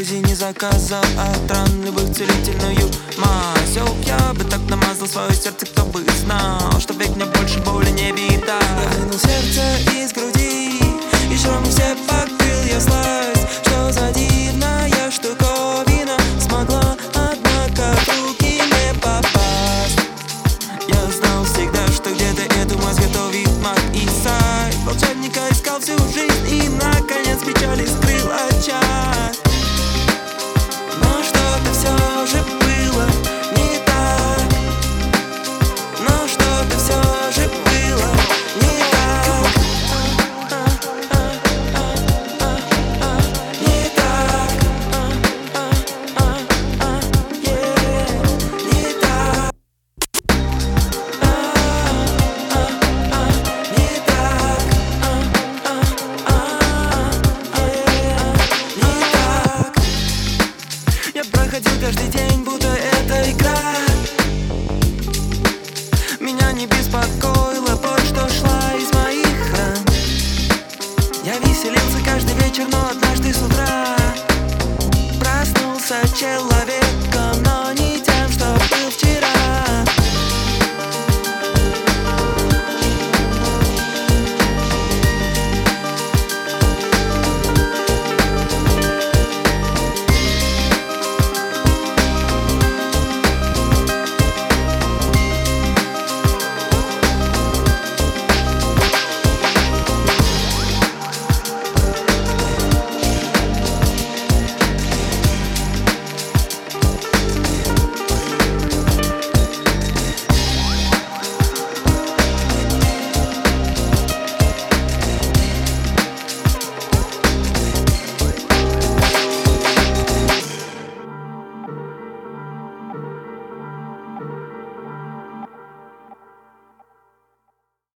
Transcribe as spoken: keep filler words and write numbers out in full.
магазине заказал от ран любых целительную мазь. Оу, я бы так намазал свое сердце, кто бы знал, что век мне больше боли не видать. Я вынул сердце из груди, и шрамы все покрыл я слазь. Что за дивная штуковина смогла, однако в руки не попасть. Я знал всегда, что где-то эту мазь готовит маг и сайт. Волшебника искал всю жизнь и, наконец, печали скрыл отчай. Но что-то все же было не так. Но что-то все же было не так. Не так. Не так. Я проходил каждый день, будто это игра. Меня не беспокоила боль, что шла из моих ран. Я веселился каждый вечер, но однажды с утра проснулся чел.